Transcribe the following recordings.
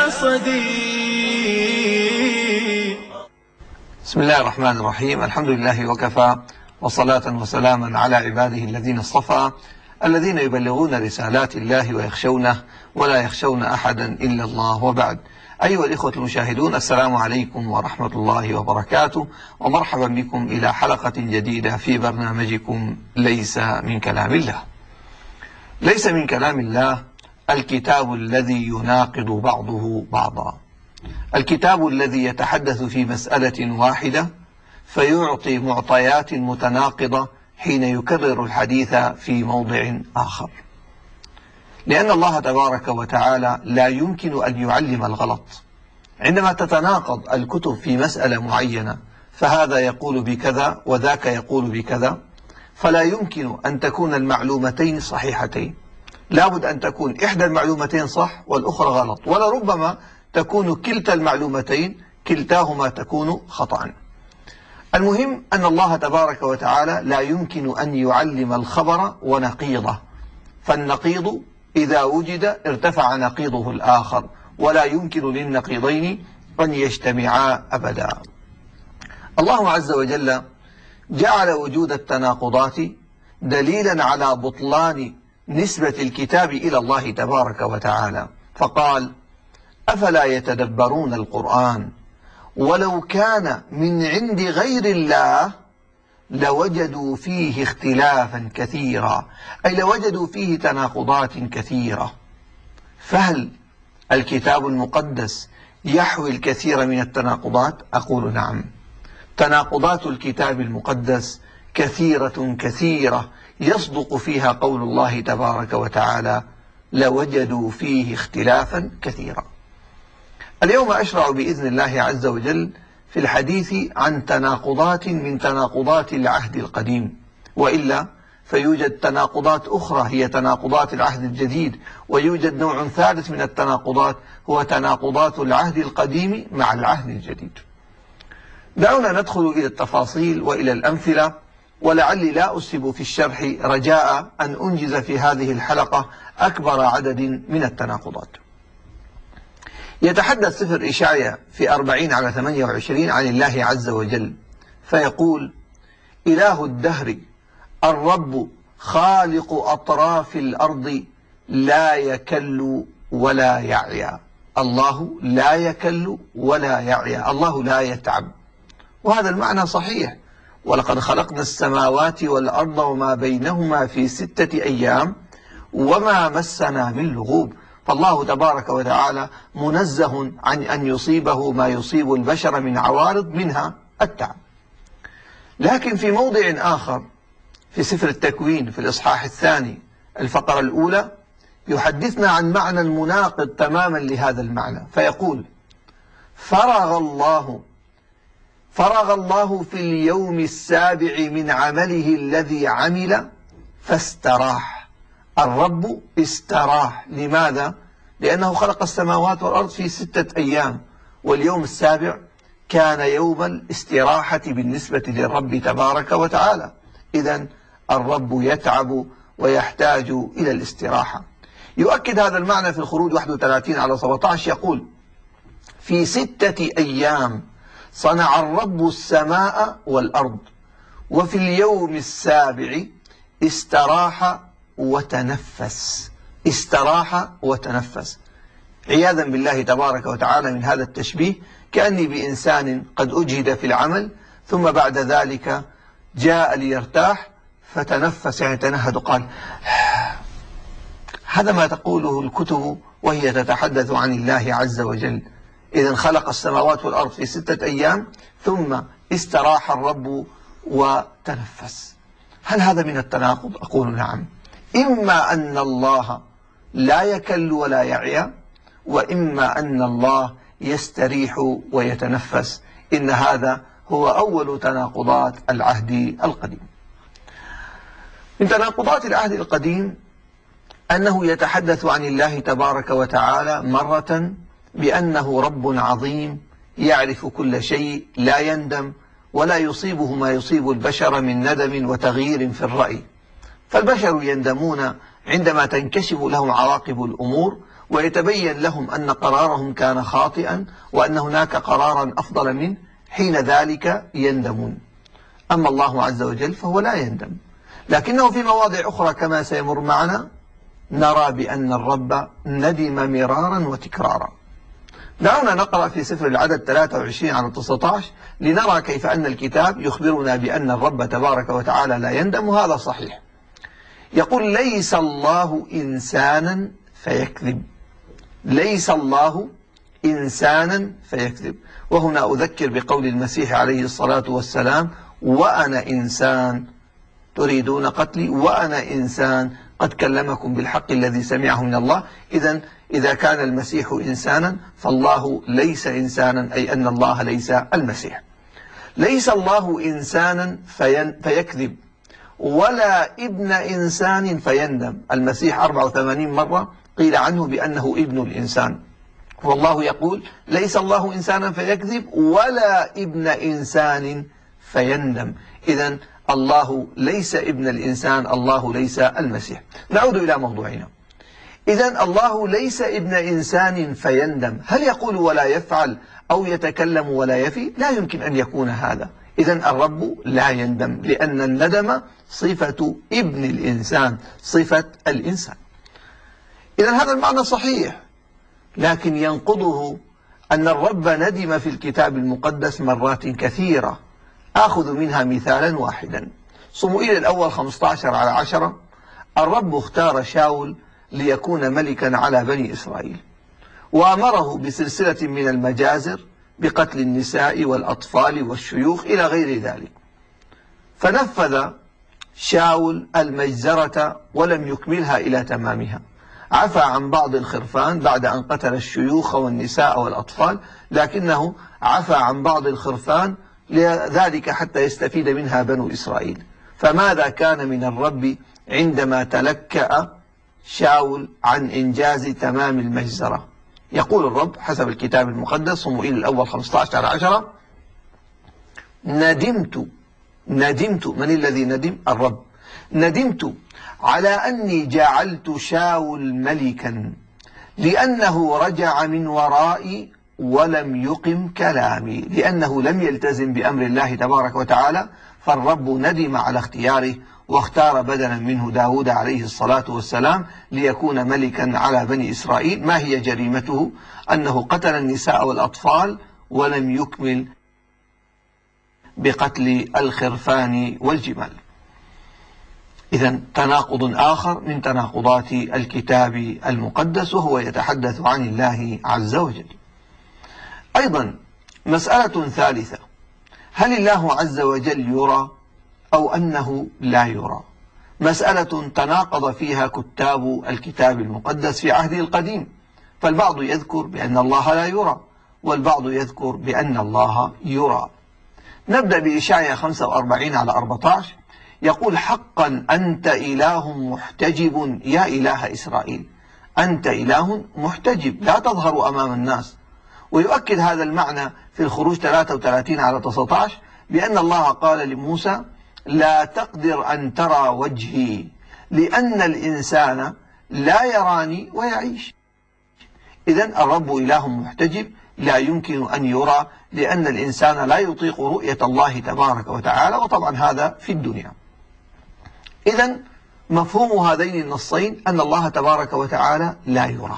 حصدي. بسم الله الرحمن الرحيم. الحمد لله وكفى، وصلاة وسلاما على عباده الذين اصطفى، الذين يبلغون رسالات الله ويخشونه ولا يخشون أحدا إلا الله، وبعد. أيها الإخوة المشاهدون، السلام عليكم ورحمة الله وبركاته، ومرحبا بكم إلى حلقة جديدة في برنامجكم ليس من كلام الله. ليس من كلام الله الكتاب الذي يناقض بعضه بعضا، الكتاب الذي يتحدث في مسألة واحدة فيعطي معطيات متناقضة حين يكرر الحديث في موضع آخر، لأن الله تبارك وتعالى لا يمكن أن يعلم الغلط. عندما تتناقض الكتب في مسألة معينة، فهذا يقول بكذا وذاك يقول بكذا، فلا يمكن أن تكون المعلومتين صحيحتين، لابد أن تكون إحدى المعلومتين صح والأخرى غلط، ولربما تكون كلتا المعلومتين كلتاهما تكون خطأ. المهم أن الله تبارك وتعالى لا يمكن أن يعلم الخبر ونقيضه، فالنقيض إذا وجد ارتفع نقيضه الآخر، ولا يمكن للنقيضين أن يجتمعا أبدا. الله عز وجل جعل وجود التناقضات دليلا على بطلان نسبة الكتاب إلى الله تبارك وتعالى، فقال: أفلا يتدبرون القرآن ولو كان من عند غير الله لوجدوا فيه اختلافا كثيرا، أي لوجدوا فيه تناقضات كثيرة. فهل الكتاب المقدس يحوي الكثير من التناقضات؟ أقول نعم، تناقضات الكتاب المقدس كثيرة كثيرة يصدق فيها قول الله تبارك وتعالى: لوجدوا فيه اختلافا كثيرا. اليوم أشرع بإذن الله عز وجل في الحديث عن تناقضات من تناقضات العهد القديم، وإلا فيوجد تناقضات أخرى هي تناقضات العهد الجديد، ويوجد نوع ثالث من التناقضات هو تناقضات العهد القديم مع العهد الجديد. دعونا ندخل إلى التفاصيل وإلى الأمثلة، ولعلي لا أسهب في الشرح رجاء أن أنجز في هذه الحلقة أكبر عدد من التناقضات. يتحدث سفر إشعياء في 40:28 عن الله عز وجل، فيقول: إله الدهر الرب خالق أطراف الأرض لا يكل ولا يعيا. الله لا يكل ولا يعيا، الله لا يتعب، وهذا المعنى صحيح. ولقد خلقنا السماوات والأرض وما بينهما في 6 أيام وما مسنا من لغوب. فالله تبارك وتعالى منزه عن أن يصيبه ما يصيب البشر من عوارض منها التعب. لكن في موضع آخر في سفر التكوين في الإصحاح 2 الفقرة الأولى يحدثنا عن معنى مناقض تماما لهذا المعنى، فيقول: فرغ الله في اليوم السابع من عمله الذي عمل فاستراح. الرب استراح. لماذا؟ لأنه خلق السماوات والأرض في 6 أيام، واليوم السابع كان يوم الاستراحة بالنسبة للرب تبارك وتعالى. إذن الرب يتعب ويحتاج إلى الاستراحة. يؤكد هذا المعنى في الخروج 31:17، يقول: في 6 أيام صنع الرب السماء والأرض وفي اليوم السابع استراح وتنفس. استراح وتنفس. عياذا بالله تبارك وتعالى من هذا التشبيه، كأني بإنسان قد أجهد في العمل ثم بعد ذلك جاء ليرتاح فتنفس، يعني تنهد، قال. هذا ما تقوله الكتب وهي تتحدث عن الله عز وجل. إذن خلق السماوات والأرض في 6 أيام ثم استراح الرب وتنفس. هل هذا من التناقض؟ أقول نعم. إما أن الله لا يكل ولا يعيا، وإما أن الله يستريح ويتنفس. إن هذا هو أول تناقضات العهد القديم. من تناقضات العهد القديم أنه يتحدث عن الله تبارك وتعالى مرة بأنه رب عظيم يعرف كل شيء، لا يندم ولا يصيبه ما يصيب البشر من ندم وتغيير في الرأي. فالبشر يندمون عندما تنكشف لهم عواقب الأمور، ويتبين لهم أن قرارهم كان خاطئا وأن هناك قرارا أفضل منه، حين ذلك يندمون. أما الله عز وجل فهو لا يندم، لكنه في مواضع أخرى كما سيمر معنا نرى بأن الرب ندم مرارا وتكرارا. دعونا نقرأ في سفر العدد 23 على 19 لنرى كيف أن الكتاب يخبرنا بأن الرب تبارك وتعالى لا يندم، وهذا صحيح. يقول: ليس الله إنسانا فيكذب. ليس الله إنسانا فيكذب. وهنا أذكر بقول المسيح عليه الصلاة والسلام: وأنا إنسان تريدون قتلي وأنا إنسان قد كلمكم بالحق الذي سمعه من الله. إذا كان المسيح إنسانا فالله ليس إنسانا، أي أن الله ليس المسيح. ليس الله إنسانا فيكذب ولا ابن إنسان فيندم. المسيح 84 مرة قيل عنه بأنه ابن الإنسان، والله يقول: ليس الله إنسانا فيكذب ولا ابن إنسان فيندم. إذن الله ليس ابن الإنسان، الله ليس المسيح. نعود إلى موضوعنا. إذن الله ليس ابن إنسان فيندم. هل يقول ولا يفعل أو يتكلم ولا يفي؟ لا يمكن أن يكون هذا. إذن الرب لا يندم، لأن الندم صفة ابن الإنسان، صفة الإنسان. إذن هذا المعنى صحيح، لكن ينقضه أن الرب ندم في الكتاب المقدس مرات كثيرة. آخذ منها مثالا واحدا. صموئيل الأول 15 على 10: الرب اختار شاول ليكون ملكا على بني إسرائيل، وأمره بسلسلة من المجازر بقتل النساء والأطفال والشيوخ إلى غير ذلك. فنفذ شاول المجزرة ولم يكملها إلى تمامها. عفى عن بعض الخرفان بعد أن قتل الشيوخ والنساء والأطفال، لكنه عفى عن بعض الخرفان لذلك حتى يستفيد منها بنو إسرائيل. فماذا كان من الرب عندما تلكأ شاول عن إنجاز تمام المجزرة؟ يقول الرب حسب الكتاب المقدس، صموئيل الأول 15 على 10: ندمت. من الذي ندم؟ الرب. ندمت على أني جعلت شاول ملكا، لأنه رجع من ورائي ولم يقم كلامي. لأنه لم يلتزم بأمر الله تبارك وتعالى، فالرب ندم على اختياره واختار بدلا منه داود عليه الصلاة والسلام ليكون ملكا على بني إسرائيل. ما هي جريمته؟ أنه قتل النساء والأطفال ولم يكمل بقتل الخرفان والجمال. إذن تناقض آخر من تناقضات الكتاب المقدس، وهو يتحدث عن الله عز وجل. أيضا مسألة ثالثة: هل الله عز وجل يرى أو أنه لا يرى؟ مسألة تناقض فيها كتاب الكتاب المقدس في عهده القديم، فالبعض يذكر بأن الله لا يرى، والبعض يذكر بأن الله يرى. نبدأ بإشعياء 45 على 14: يقول: حقا أنت إله محتجب يا إله إسرائيل. أنت إله محتجب، لا تظهر أمام الناس. ويؤكد هذا المعنى في الخروج 33 على 19 بأن الله قال لموسى: لا تقدر أن ترى وجهي، لأن الإنسان لا يراني ويعيش. إذن الرب إله محتجب، لا يمكن أن يرى، لأن الإنسان لا يطيق رؤية الله تبارك وتعالى، وطبعا هذا في الدنيا. إذن مفهوم هذين النصين أن الله تبارك وتعالى لا يرى.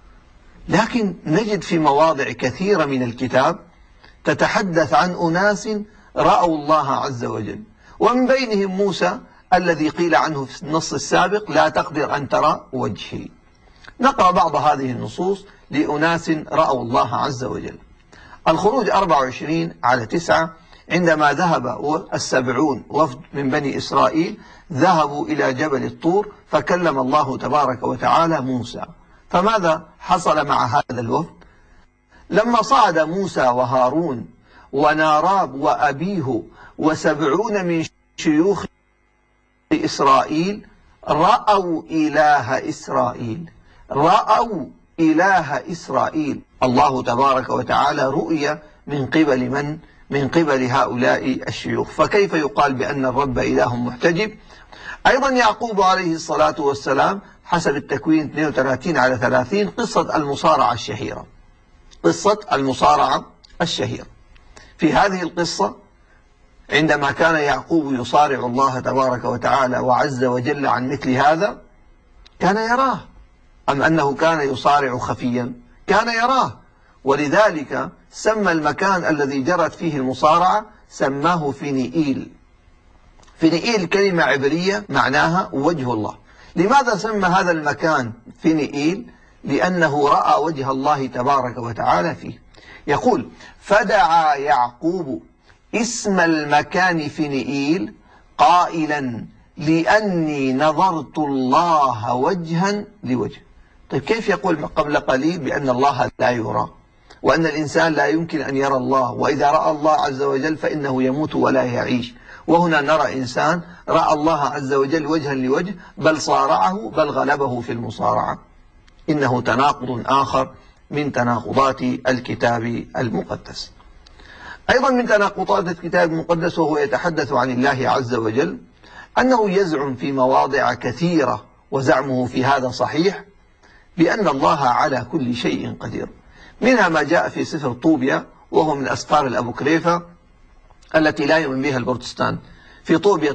لكن نجد في مواضع كثيرة من الكتاب تتحدث عن أناس رأوا الله عز وجل، ومن بينهم موسى الذي قيل عنه في النص السابق: لا تقدر أن ترى وجهي. نقرأ بعض هذه النصوص لأناس رأوا الله عز وجل. الخروج 24 على 9: عندما ذهب 70 وفد من بني إسرائيل ذهبوا إلى جبل الطور، فكلم الله تبارك وتعالى موسى. فماذا حصل مع هذا الوفد؟ لما صعد موسى وهارون وناراب وأبيه و70 من شيوخ إسرائيل رأوا إله إسرائيل. رأوا إله إسرائيل. الله تبارك وتعالى رؤية من قبل من؟ من قبل هؤلاء الشيوخ. فكيف يقال بأن الرب إله محتجب؟ أيضا يعقوب عليه الصلاة والسلام حسب التكوين 32/30 قصة المصارعة الشهيرة. قصة المصارعة الشهيرة، في هذه القصة عندما كان يعقوب يصارع الله تبارك وتعالى وعز وجل عن مثل هذا كان يراه، أم أنه كان يصارع خفيا؟ كان يراه، ولذلك سمى المكان الذي جرت فيه المصارعة سماه فينيئيل. فينيئيل كلمة عبرية معناها وجه الله. لماذا سمى هذا المكان فينيئيل؟ لأنه رأى وجه الله تبارك وتعالى فيه. يقول: فدعا يعقوب اسم المكان فينيئيل قائلا: لأني نظرت الله وجها لوجه. طيب كيف يقول قبل قليل بأن الله لا يرى، وأن الإنسان لا يمكن أن يرى الله، وإذا رأى الله عز وجل فإنه يموت ولا يعيش، وهنا نرى إنسان رأى الله عز وجل وجها لوجه، بل صارعه، بل غلبه في المصارعة. إنه تناقض آخر من تناقضات الكتاب المقدس. أيضا من تناقضات الكتاب المقدس وهو يتحدث عن الله عز وجل أنه يزعم في مواضع كثيرة، وزعمه في هذا صحيح، بأن الله على كل شيء قدير. منها ما جاء في سفر طوبيا، وهو من أسفار الأبوكريفة التي لا يؤمن بها البروتستان، في طوبيا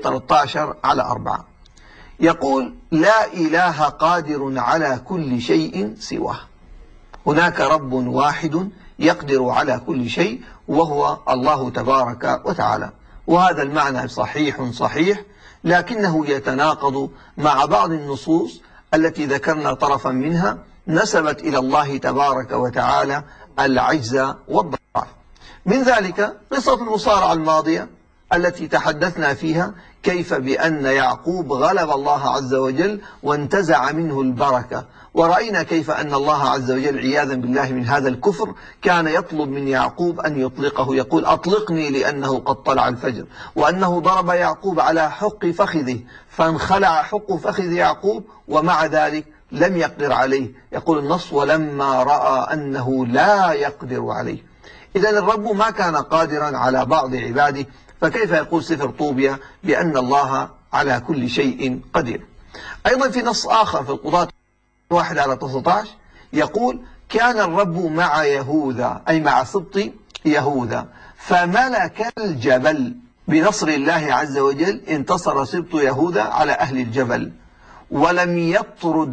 13/4 يقول: لا إله قادر على كل شيء سواه. هناك رب واحد يقدر على كل شيء وهو الله تبارك وتعالى. وهذا المعنى صحيح، لكنه يتناقض مع بعض النصوص التي ذكرنا طرفا منها نسبت إلى الله تبارك وتعالى العجز والضعف. من ذلك قصة المصارعة الماضية التي تحدثنا فيها، كيف بأن يعقوب غلب الله عز وجل وانتزع منه البركة، ورأينا كيف أن الله عز وجل عياذا بالله من هذا الكفر كان يطلب من يعقوب أن يطلقه، يقول: أطلقني لأنه قد طلع الفجر، وأنه ضرب يعقوب على حق فخذه فانخلع حق فخذ يعقوب، ومع ذلك لم يقدر عليه. يقول النص: ولما رأى أنه لا يقدر عليه. إذن الرب ما كان قادرا على بعض عباده، فكيف يقول سفر طوبيا بأن الله على كل شيء قدير؟ أيضا في نص آخر في القضاة 1/19 يقول: كان الرب مع يهوذا، أي مع سبط يهوذا، فملك الجبل. بنصر الله عز وجل انتصر سبط يهوذا على أهل الجبل، ولم يطرد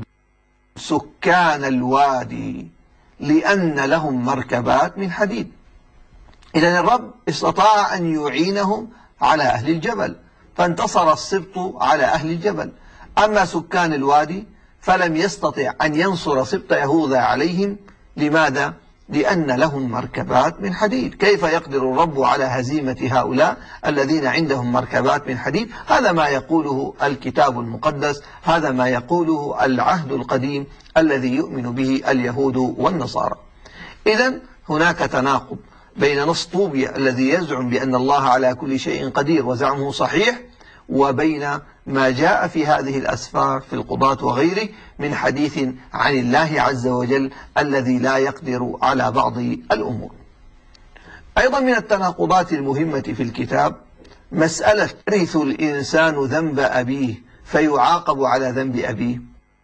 سكان الوادي لأن لهم مركبات من حديد. إذن الرب استطاع أن يعينهم على أهل الجبل، فانتصر السبط على أهل الجبل. أما سكان الوادي فلم يستطع أن ينصر سبط يهوذا عليهم. لماذا؟ لأن لهم مركبات من حديد. كيف يقدر الرب على هزيمة هؤلاء الذين عندهم مركبات من حديد؟ هذا ما يقوله الكتاب المقدس، هذا ما يقوله العهد القديم الذي يؤمن به اليهود والنصارى. إذن هناك تناقض بين نص طوبيا الذي يزعم بأن الله على كل شيء قدير وزعمه صحيح، وبين ما جاء في هذه الأسفار في القضاة وغيره من حديث عن الله عز وجل الذي لا يقدر على بعض الأمور. أيضا من التناقضات المهمة في الكتاب مسألة: يرث الإنسان ذنب أبيه فيعاقب على ذنب أبيه.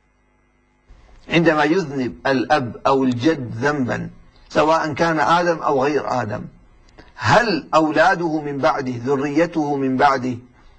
عندما يذنب الأب أو الجد ذنبا، سواء كان آدم أو غير آدم، هل أولاده من بعده، ذريته من بعده،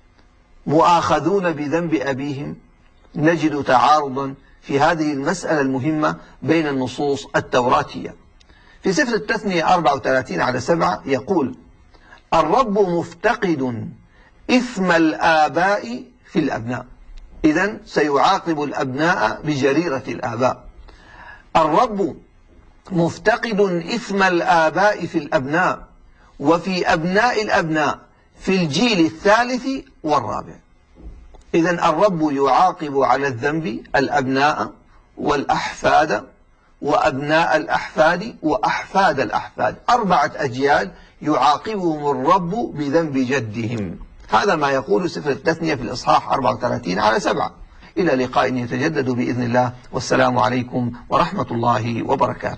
مؤاخذون بذنب أبيهم؟ نجد تعارضا في هذه المسألة المهمة بين النصوص التوراتية. في سفر التثنية 34/7 يقول: الرب مفتقد إثم الآباء في الأبناء. إذن سيعاقب الأبناء بجريرة الآباء. الرب مفتقد إثم الآباء في الأبناء، وفي أبناء الأبناء في الجيل الثالث والرابع. إذن الرب يعاقب على الذنب الأبناء والأحفاد وأبناء الأحفاد وأحفاد الأحفاد، 4 أجيال يعاقبهم الرب بذنب جدهم. هذا ما يقول سفر التثنية في الإصحاح 34/7. إلى لقاء يتجدد بإذن الله، والسلام عليكم ورحمة الله وبركاته.